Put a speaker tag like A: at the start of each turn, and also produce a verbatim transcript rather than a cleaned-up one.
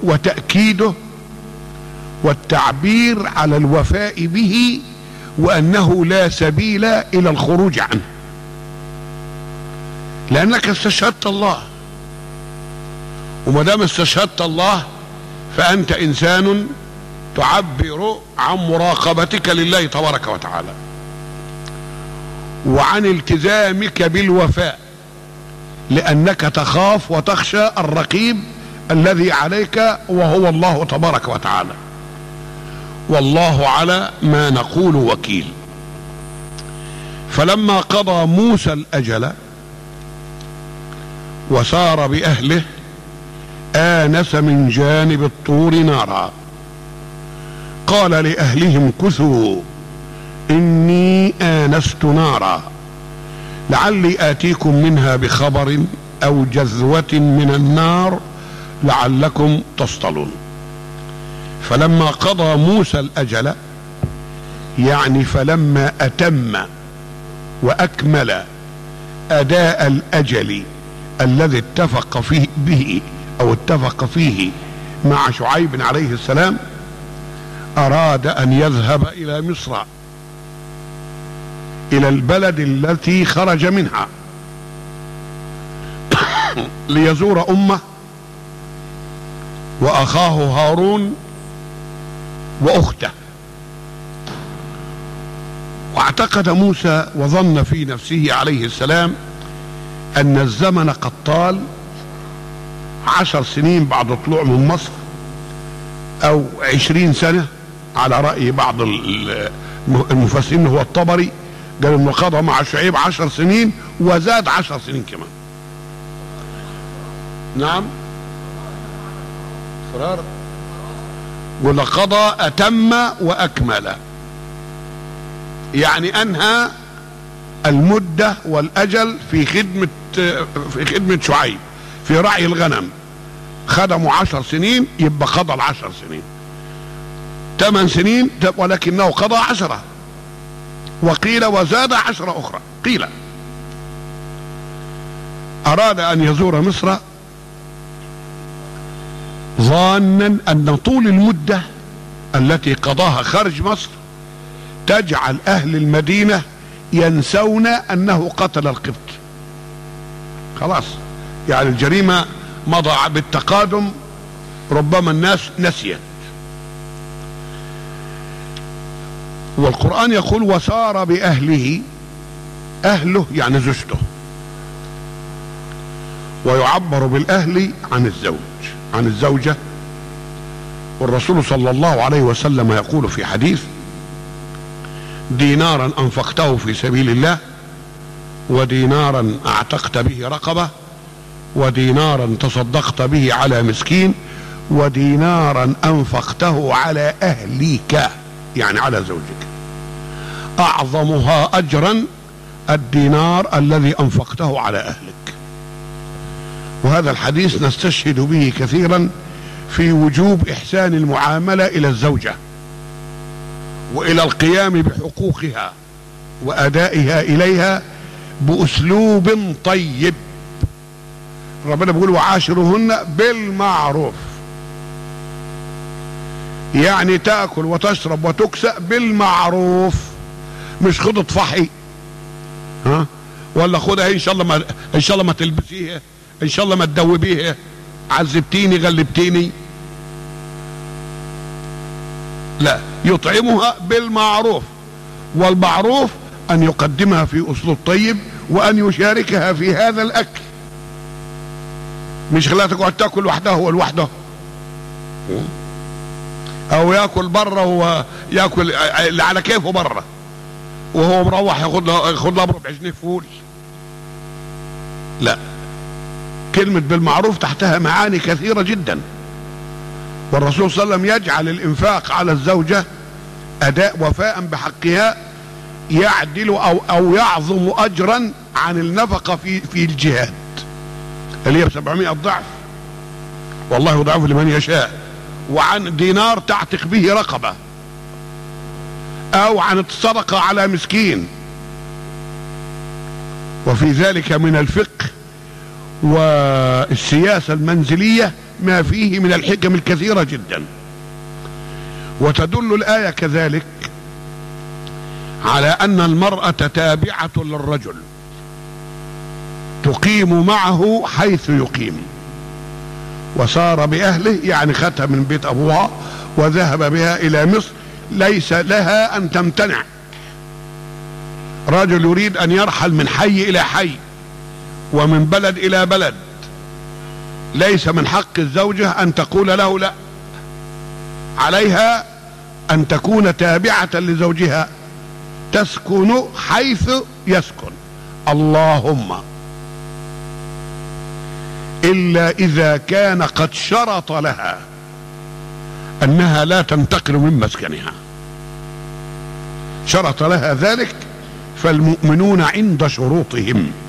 A: وتأكيده والتعبير على الوفاء به، وأنه لا سبيل إلى الخروج عنه، لأنك استشهدت الله، وما دام استشهدت الله فأنت إنسان تعبر عن مراقبتك لله تبارك وتعالى وعن التزامك بالوفاء، لأنك تخاف وتخشى الرقيب الذي عليك وهو الله تبارك وتعالى، والله على ما نقول وكيل. فلما قضى موسى الأجل وسار بأهله آنس من جانب الطور نارا قال لأهلهم كثوا إني آنست نارا لعلي آتيكم منها بخبر أو جذوة من النار لعلكم تصطلون. فلما قضى موسى الأجل يعني فلما أتم وأكمل أداء الأجل الذي اتفق فيه به أو اتفق فيه مع شعيب عليه السلام، أراد أن يذهب إلى مصر، إلى البلد التي خرج منها، ليزور أمه وأخاه هارون وأخته. واعتقد موسى وظن في نفسه عليه السلام أن الزمن قد طال، عشر سنين بعد طلوع من مصر أو عشرين سنة على رأي بعض المفسرين، هو الطبري قال إنه قضى مع شعيب عشر سنين وزاد عشر سنين كمان. نعم فرار ولا قضى أتم وأكمل، يعني أنهى المدة والأجل في خدمة في خدمة شعيب في رعي الغنم، خدموا عشر سنين يبقى قضى العشر سنين، ثمان سنين ولكنه قضى عشرة، وقيل وزاد عشرة أخرى. قيل أراد أن يزور مصر ظانا أن طول المدة التي قضاها خارج مصر تجعل أهل المدينة ينسون أنه قتل القبط، خلاص يعني الجريمة مضى بالتقادم، ربما الناس نسيت. والقرآن يقول وسار بأهله، أهله يعني زوجته، ويعبر بالأهل عن الزوج عن الزوجة. والرسول صلى الله عليه وسلم يقول في حديث دينارا أنفقته في سبيل الله، ودينارا أعتقت به رقبة، ودينارا تصدقت به على مسكين، ودينارا أنفقته على أهليك يعني على زوجك، أعظمها أجرا الدينار الذي أنفقته على أهلك. وهذا الحديث نستشهد به كثيرا في وجوب إحسان المعاملة إلى الزوجة وإلى القيام بحقوقها وأدائها إليها بأسلوب طيب. ربنا بيقول وعاشرهن بالمعروف، يعني تأكل وتشرب وتكسأ بالمعروف، مش خد اطفحي ها ولا خدها ان شاء الله ما ان شاء الله ما تلبسيها، ان شاء الله ما تدوبيها، عذبتيني غلبتيني. لا، يطعمها بالمعروف، والمعروف ان يقدمها في اسلوب طيب وان يشاركها في هذا الاكل، مش خلاها تقعد تاكل وحدها هو لوحده، او ياكل بره وياكل اللي على كيفه بره وهو مروح ياخد له ياخد له بربع جنيه فول. لا، كلمة بالمعروف تحتها معاني كثيرة جدا. والرسول صلى الله عليه وسلم يجعل الانفاق على الزوجة اداء وفاء بحقها يعدل او او يعظم اجرا عن النفقة في في الجهاد اللي هي بسبعمائة ضعف، والله يضاعف لمن يشاء، وعن دينار تعتق به رقبة، او عن الصدقة على مسكين. وفي ذلك من الفقه والسياسة المنزلية ما فيه من الحكم الكثيرة جدا. وتدل الآية كذلك على أن المرأة تابعة للرجل، تقيم معه حيث يقيم، وصار بأهله يعني خدها من بيت أبوها وذهب بها إلى مصر، ليس لها أن تمتنع. رجل يريد أن يرحل من حي إلى حي ومن بلد إلى بلد، ليس من حق الزوجة أن تقول له لا، عليها أن تكون تابعة لزوجها، تسكن حيث يسكن، اللهم إلا إذا كان قد شرط لها أنها لا تنتقل من مسكنها، شرط لها ذلك، فالمؤمنون عند شروطهم.